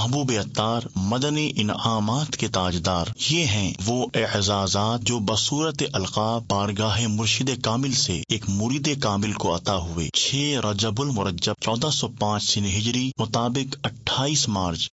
محبوب عطار مدنی انعامات کے تاجدار۔ یہ ہیں وہ اعزازات جو بصورت القاب بارگاہ مرشد کامل سے ایک مرید کامل کو عطا ہوئے۔ 6 رجب المرجب 1405 سن ہجری مطابق 28 مارچ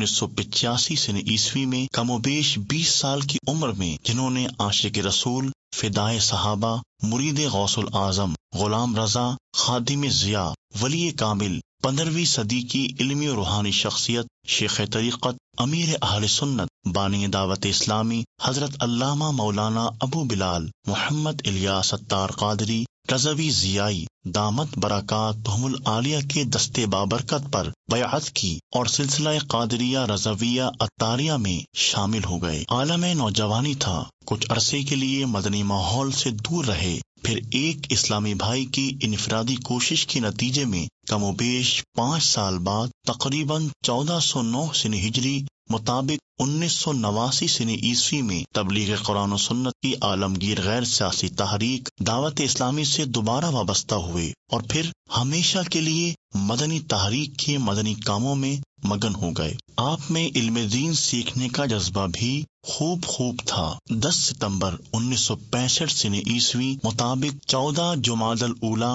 1985 سن عیسوی میں کم و بیش 20 سال کی عمر میں جنہوں نے عاشق رسول، فدائے صحابہ، مرید غوث الاعظم غلام رضا، خادم ضیاء، ولی کامل، 15ویں صدی کی علمی و روحانی شخصیت، شیخ طریقت، امیر اہل سنت، بانی دعوت اسلامی حضرت علامہ مولانا ابو بلال محمد الیاس عطار قادری رضوی ضیائی دامت برکاتہم العالیہ کے دستے بابرکت پر بیعت کی اور سلسلہ قادریہ رضویہ عطاریہ میں شامل ہو گئے۔ عالم نوجوانی تھا، کچھ عرصے کے لیے مدنی ماحول سے دور رہے، پھر ایک اسلامی بھائی کی انفرادی کوشش کے نتیجے میں کم و بیش 5 سال بعد تقریباً 1409 سن ہجری مطابق 1989 سن عیسوی میں تبلیغ قرآن و سنت کی عالمگیر غیر سیاسی تحریک دعوت اسلامی سے دوبارہ وابستہ ہوئے اور پھر ہمیشہ کے لیے مدنی تحریک کے مدنی کاموں میں مگن ہو گئے۔ آپ میں علم دین سیکھنے کا جذبہ بھی خوب تھا۔ 10 ستمبر 1965 سن عیسوی مطابق 14 جمادی الاولیٰ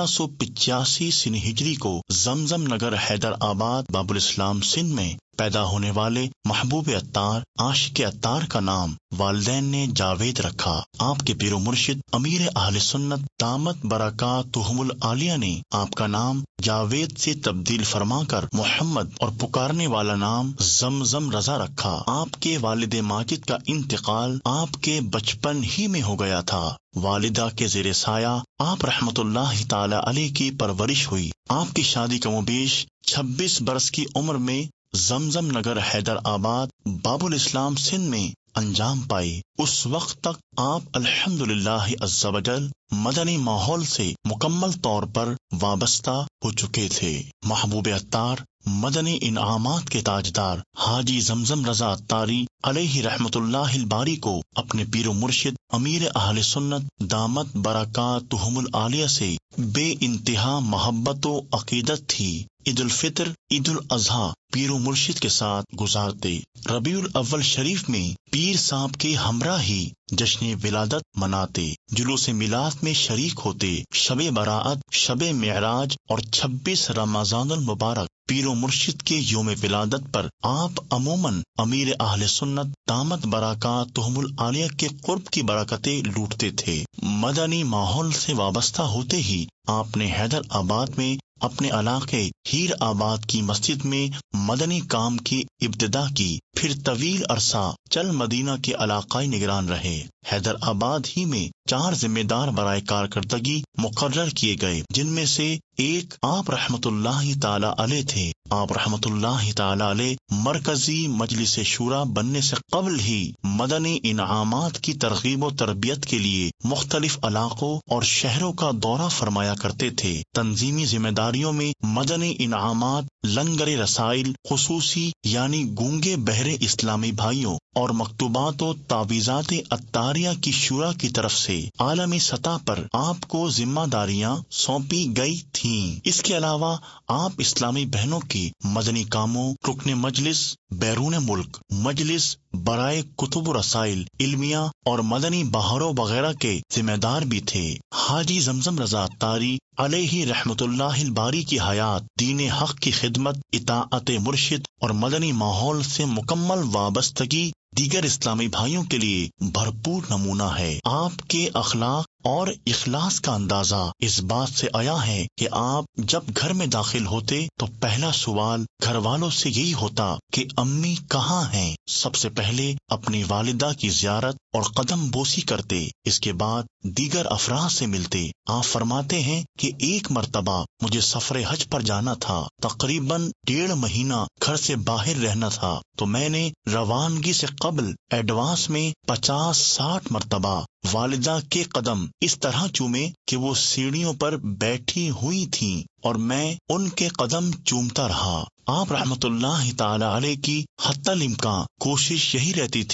1385 سن ہجری کو زمزم نگر حیدرآباد باب الاسلام سندھ میں پیدا ہونے والے محبوب عطار عاشق عطار کا نام والدین نے جاوید رکھا۔ آپ کے پیر و مرشد امیر اہل سنت دامت برکاتہم العالیہ نے آپ کا نام جاوید سے تبدیل فرما کر محمد اور پکارنے والا نام زمزم رضا رکھا۔ آپ کے والد ماجد کا انتقال آپ کے بچپن ہی میں ہو گیا تھا۔ والدہ کے زیر سایہ آپ رحمت اللہ تعالی علیہ کی پرورش ہوئی۔ آپ کی شادی کم و بیش 26 برس کی عمر میں زمزم نگر حیدرآباد باب الاسلام سندھ میں انجام پائی۔ اس وقت تک آپ الحمدللہ عز و جل مدنی ماحول سے مکمل طور پر وابستہ ہو چکے تھے۔ محبوب عطار مدنی انعامات کے تاجدار حاجی زمزم رضا عطاری علیہ رحمت اللہ الباری کو اپنے پیر و مرشد امیر اہل سنت دامت برکاتہم العالیہ سے بے انتہا محبت و عقیدت تھی۔ عید الفطر، عید الاضحیٰ پیر و مرشد کے ساتھ گزارتے، ربیع الاول شریف میں پیر صاحب کے ہمراہ ہی جشن ولادت مناتے، جلوس میلاد میں شریک ہوتے، شب برات، شب معراج اور 26 رمضان المبارک پیر و مرشد کے یوم ولادت پر آپ عموماً امیر اہل سنت دامت برکاتہم العالیہ کے قرب کی برکتیں لوٹتے تھے۔ مدنی ماحول سے وابستہ ہوتے ہی آپ نے حیدرآباد میں اپنے علاقے ہیر آباد کی مسجد میں مدنی کام کی ابتدا کی، پھر طویل عرصہ چل مدینہ کے علاقائی نگران رہے۔ حیدرآباد ہی میں 4 ذمہ دار برائے کارکردگی مقرر کیے گئے، جن میں سے ایک آپ رحمت اللہ تعالی علیہ تھے۔ آپ رحمت اللہ تعالی علیہ مرکزی مجلس شورا بننے سے قبل ہی مدنی انعامات کی ترغیب و تربیت کے لیے مختلف علاقوں اور شہروں کا دورہ فرمایا کرتے تھے۔ تنظیمی ذمہ داریوں میں مدنی انعامات لنگر رسائل خصوصی یعنی گونگے بہرے اسلامی بھائیوں اور مکتوبات و تعویذات عطاریہ کی شورا کی طرف سے عالمی سطح پر آپ کو ذمہ داریاں سونپی گئی تھیں۔ اس کے علاوہ آپ اسلامی بہنوں کی مدنی کاموں، رکن مجلس بیرون ملک، مجلس برائے کتب و رسائل علمیہ اور مدنی بہاروں وغیرہ کے ذمہ دار بھی تھے۔ حاجی زمزم رضا عطاری علیہ رحمت اللہ الباری کی حیات دین حق کی خدمت، اطاعت مرشد اور مدنی ماحول سے مکمل وابستگی دیگر اسلامی بھائیوں کے لیے بھرپور نمونہ ہے۔ آپ کے اخلاق اور اخلاص کا اندازہ اس بات سے آیا ہے کہ آپ جب گھر میں داخل ہوتے تو پہلا سوال گھر والوں سے یہی ہوتا کہ امی کہاں ہیں۔ سب سے پہلے اپنی والدہ کی زیارت اور قدم بوسی کرتے، اس کے بعد دیگر افراد سے ملتے۔ آپ فرماتے ہیں کہ ایک مرتبہ مجھے سفر حج پر جانا تھا، تقریباً 1.5 مہینہ گھر سے باہر رہنا تھا، تو میں نے روانگی سے قبل ایڈوانس میں 50-60 مرتبہ والدہ کے قدم اس طرح چومے کہ وہ سیڑھیوں پر بیٹھی ہوئی تھیں اور میں ان کے قدم چومتا رہا۔ آپ رحمت اللہ تعالی علیہ کی حتی الامکان کوشش یہی رہتی تھی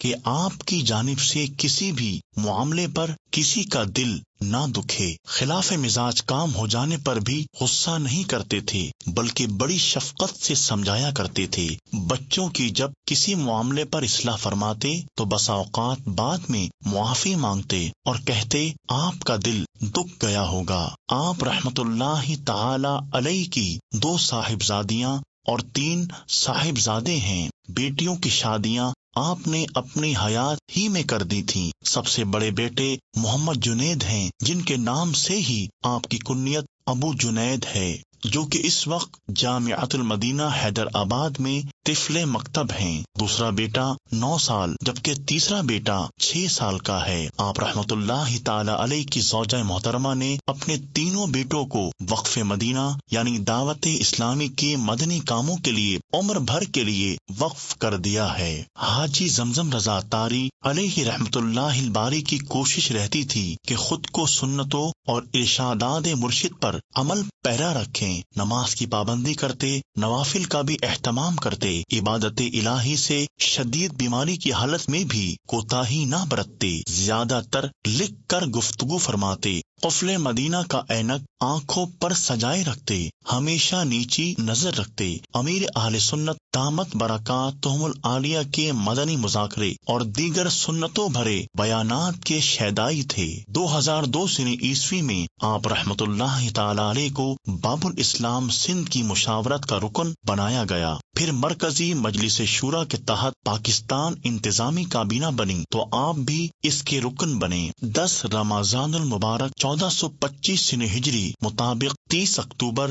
کہ آپ کی جانب سے کسی بھی معاملے پر کسی کا دل نہ دکھے۔ خلاف مزاج کام ہو جانے پر بھی غصہ نہیں کرتے تھے، بلکہ بڑی شفقت سے سمجھایا کرتے تھے۔ بچوں کی جب کسی معاملے پر اصلاح فرماتے تو بسا اوقات بعد میں معافی مانگتے اور کہتے آپ کا دل دکھ گیا ہوگا۔ آپ رحمت اللہ تعالی علیہ کی 2 صاحبزادیاں اور 3 صاحبزادے ہیں۔ بیٹیوں کی شادیاں آپ نے اپنی حیات ہی میں کر دی تھیں۔ سب سے بڑے بیٹے محمد جنید ہیں، جن کے نام سے ہی آپ کی کنیت ابو جنید ہے، جو کہ اس وقت جامعۃ المدینہ حیدرآباد میں طفل مکتب ہیں۔ دوسرا بیٹا 9 سال جبکہ تیسرا بیٹا 6 سال کا ہے۔ آپ رحمت اللہ تعالی علیہ کی زوجہ محترمہ نے اپنے تینوں بیٹوں کو وقف مدینہ یعنی دعوت اسلامی کے مدنی کاموں کے لیے عمر بھر کے لیے وقف کر دیا ہے۔ حاجی زمزم رضا عطاری علیہ رحمت اللہ الباری کی کوشش رہتی تھی کہ خود کو سنتوں اور ارشادات مرشد پر عمل پیرا رکھیں، نماز کی پابندی کرتے، نوافل کا بھی اہتمام کرتے، عبادت الہی سے شدید بیماری کی حالت میں بھی کوتاہی نہ برتتے، زیادہ تر لکھ کر گفتگو فرماتے، قفل مدینہ کا اینک آنکھوں پر سجائے رکھتے، ہمیشہ نیچی نظر رکھتے، امیر اہل سنت دامت برکاتہم العالیہ کے مدنی مذاکرے اور دیگر سنتوں بھرے بیانات کے شیدائی تھے۔ 2002 عیسوی میں آپ رحمت اللہ تعالی علیہ کو باب الاسلام سندھ کی مشاورت کا رکن بنایا گیا۔ پھر مرکزی مجلس شورا کے تحت پاکستان انتظامی کابینہ بنی تو آپ بھی اس کے رکن بنے۔ 10 رمضان المبارک 1425 ہجری مطابق 30 اکتوبر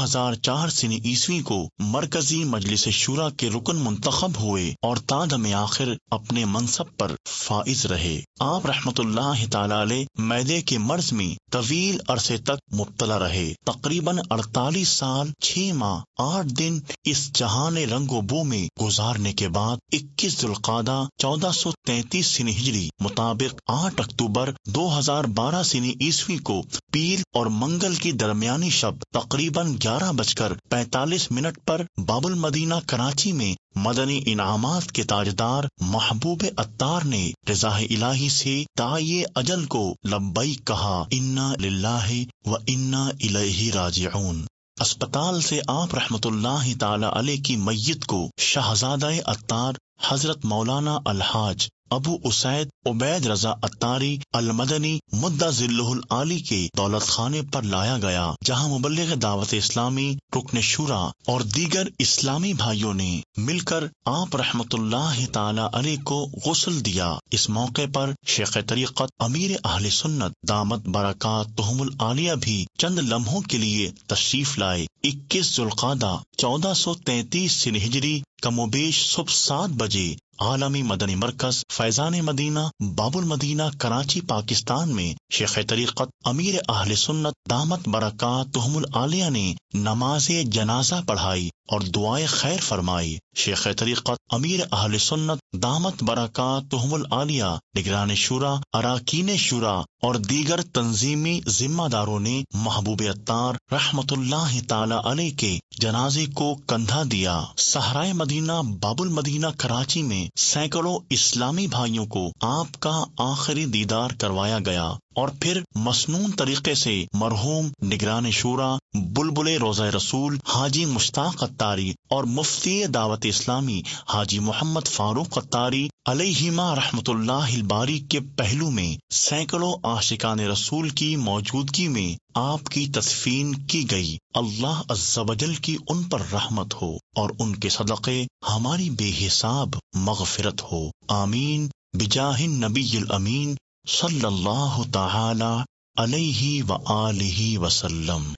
2004 عیسوی کو مرکزی مجلس شورا کے رکن منتخب ہوئے اور تادم آخر اپنے منصب پر فائز رہے۔ آپ رحمت اللہ تعالی علیہ معدے کے مرض میں طویل عرصے تک مبتلا رہے۔ تقریباً 48 سال 6 ماہ 8 دن اس جہان رنگ و بو میں گزارنے کے بعد 21 ذوالقعدہ 1433 ہجری مطابق 8 اکتوبر 2012 عیسوی کو پیر اور منگل کی درمیانی شب تقریباً 11:45 پر باب المدینہ کراچی میں مدنی انعامات کے تاجدار محبوب عطار نے رضا الہی سے داعی اجل کو لبیک کہا، انا للہ و انا الیہ راجعون۔ اسپتال سے آپ رحمت اللہ تعالی علیہ کی میت کو شہزادہ عطار حضرت مولانا الحاج ابو اسید عبید رضا عطاری المدنی مدہ ظلہ العالی کے دولت خانے پر لایا گیا، جہاں مبلغ دعوت اسلامی، رکن شورا اور دیگر اسلامی بھائیوں نے مل کر آپ رحمت اللہ تعالی علیہ کو غسل دیا۔ اس موقع پر شیخ طریقت امیر اہل سنت دامت برکاتہم العالیہ بھی چند لمحوں کے لیے تشریف لائے۔ 21 ذوالقعدہ 1433 ہجری کم و بیش صبح 7 بجے عالمی مدنی مرکز فیضان مدینہ باب المدینہ کراچی پاکستان میں شیخ طریقت امیر اہل سنت دامت برکاتہم العالیہ نے نماز جنازہ پڑھائی اور دعائے خیر فرمائی۔ شیخ طریقت امیر اہل سنت دامت برکاتہم العالیہ، نگران شورا، اراکین شورا اور دیگر تنظیمی ذمہ داروں نے محبوب عطار رحمت اللہ تعالی علیہ کے جنازے کو کندھا دیا۔ صحرائے مدینہ باب المدینہ کراچی میں سینکڑوں اسلامی بھائیوں کو آپ کا آخری دیدار کروایا گیا اور پھر مسنون طریقے سے مرحوم نگران شورا بلبل روضہ رسول حاجی مشتاق عطاری اور مفتی دعوت اسلامی حاجی محمد فاروق عطاری علیہما رحمت اللہ الباری کے پہلو میں سینکڑوں عاشقان رسول کی موجودگی میں آپ کی تدفین کی گئی۔ اللہ عز و جل کی ان پر رحمت ہو اور ان کے صدقے ہماری بے حساب مغفرت ہو، آمین بجاہ النبی الامین صلی اللہ تعالی علیہ وآلہ وسلم۔